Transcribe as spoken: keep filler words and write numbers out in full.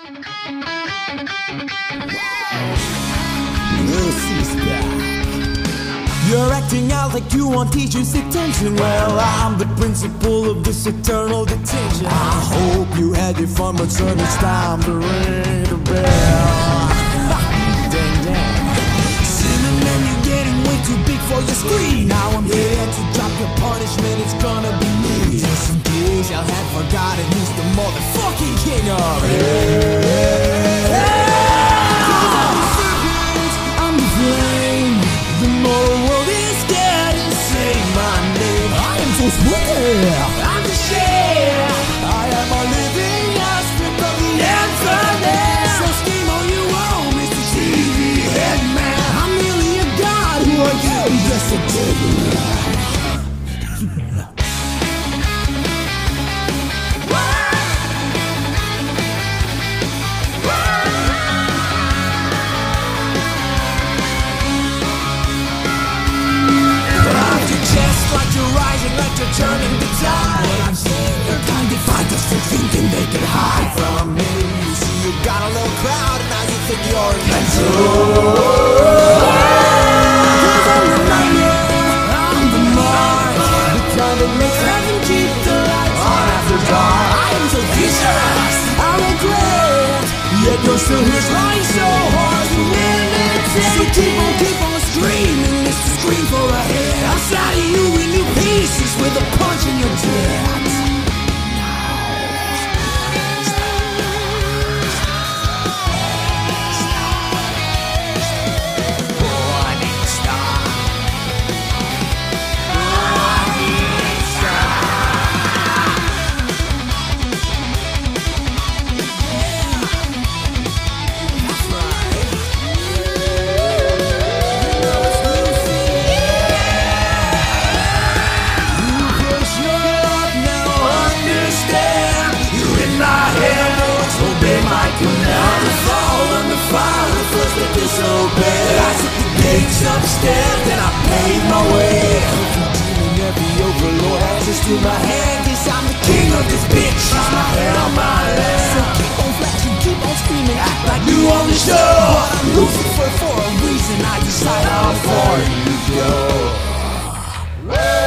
Little sister, you're acting out like you want teachers' attention. Well, I'm the principal of this eternal detention. I hope you had your fun, but son, it's time to ring the bell. Dang, dang. Cinnamon, you're getting way too big for your screen. Now I'm here to drop your punishment, it's gonna be me. Just in case I had forgotten who's the motherfucking king of it. The moral world is scared and say my name. I am so swear, I'm the share. I am a living aspect of the infinite. So scheme all you want, Mister T V Headman. I'm merely a god, who are you? Just a devil. Turning the tide, but I'm seeing your kind of fighters for thinking they can hide from me. You see, you got a little crowd, and now you think you're invincible. Cause I'm the nightmare, I'm the mark, the kind that makes heaven keep the lights on after dark. I am so vicious, I regret, yet you're still here trying so hard to imitate. So keep on, keep on screaming, it's the scream for a head. Outside of you in new pieces with a punch in your tit. Disobey. I took the gates upstairs, then I paved my way. Demon, every overlord answers to my hand. Cause I'm the king of this bitch. Use my head on my land. So keep on flashing, keep on screaming, act like you on the show. But I'm Lucifer for a reason. I decide how far you go.